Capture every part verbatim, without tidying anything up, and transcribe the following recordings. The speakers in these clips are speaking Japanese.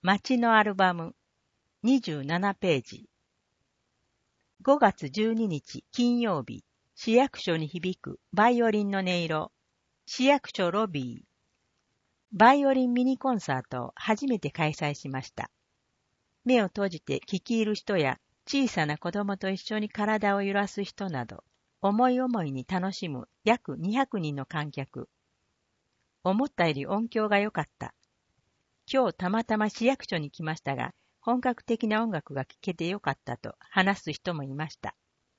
街のアルバムにじゅうななページ。ごがつじゅうににち金曜日、市役所に響くバイオリンの音色、市役所ロビー。バイオリンミニコンサートを初めて開催しました。目を閉じて聴き入る人や小さな子供と一緒に体を揺らす人など、思い思いに楽しむ約にひゃくにんの観客。思ったより音響が良かった。今日たまたま市役所に来ましたが、本格的な音楽が聴けてよかったと話す人もいました。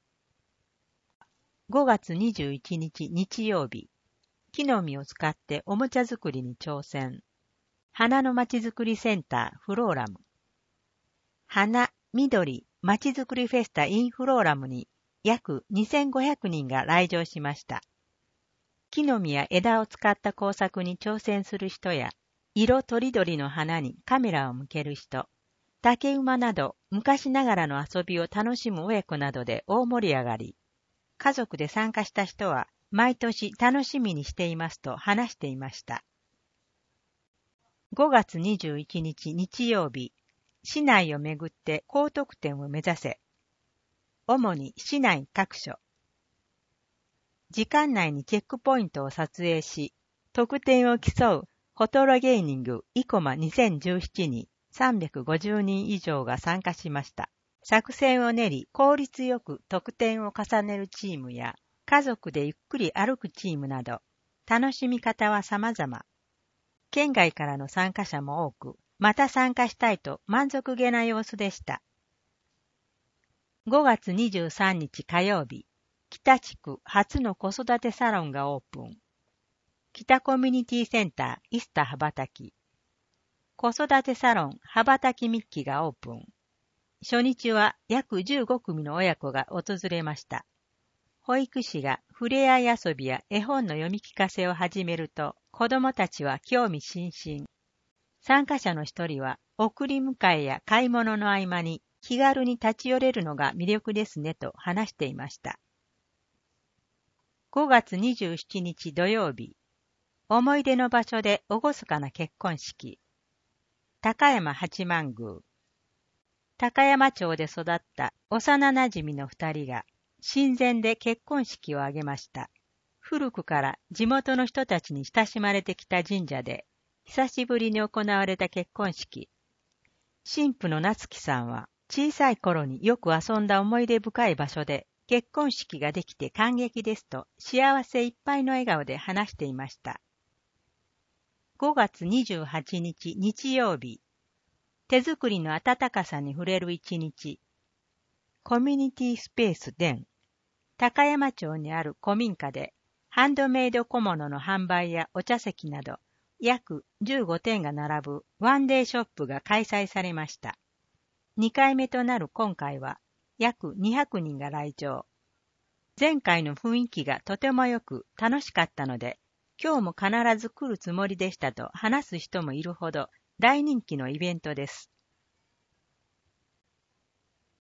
ごがつにじゅういちにち日曜日、木の実を使っておもちゃ作りに挑戦。花のまちづくりセンターフローラム。花、緑、まちづくりフェスタ in フローラムに約にせんごひゃくにんが来場しました。木の実や枝を使った工作に挑戦する人や、色とりどりの花にカメラを向ける人、竹馬など昔ながらの遊びを楽しむ親子などで大盛り上がり、家族で参加した人は毎年楽しみにしていますと話していました。ごがつにじゅういちにち日曜日、市内をめぐって高得点を目指せ。主に市内各所。時間内にチェックポイントを撮影し、得点を競うフォトロゲーニングイコマにせんじゅうななにさんびゃくごじゅうにん以上が参加しました。作戦を練り効率よく得点を重ねるチームや、家族でゆっくり歩くチームなど、楽しみ方は様々。県外からの参加者も多く、また参加したいと満足げな様子でした。ごがつにじゅうさんにち火曜日、北地区初の子育てサロンがオープン。北コミュニティセンターイスタ羽ばたき。子育てサロン羽ばたきミッキがオープン。初日は約じゅうごくみの親子が訪れました。保育士がふれあい遊びや絵本の読み聞かせを始めると、子どもたちは興味津々。参加者の一人は、送り迎えや買い物の合間に気軽に立ち寄れるのが魅力ですねと話していました。ごがつにじゅうしちにち土曜日、思い出の場所で厳かな結婚式。高山八幡宮。高山町で育った幼なじみの二人が、神前で結婚式を挙げました。古くから地元の人たちに親しまれてきた神社で、久しぶりに行われた結婚式。新婦の夏樹さんは、小さい頃によく遊んだ思い出深い場所で、結婚式ができて感激ですと、幸せいっぱいの笑顔で話していました。ごがつにじゅうはちにち日曜日、手作りの温かさに触れる一日。コミュニティスペースでん。高山町にある古民家で、ハンドメイド小物の販売やお茶席など、約じゅうごてんが並ぶワンデーショップが開催されました。にかいめとなる今回は、約にひゃくにんが来場。前回の雰囲気がとても良く楽しかったので、今日も必ず来るつもりでしたと話す人もいるほど大人気のイベントです。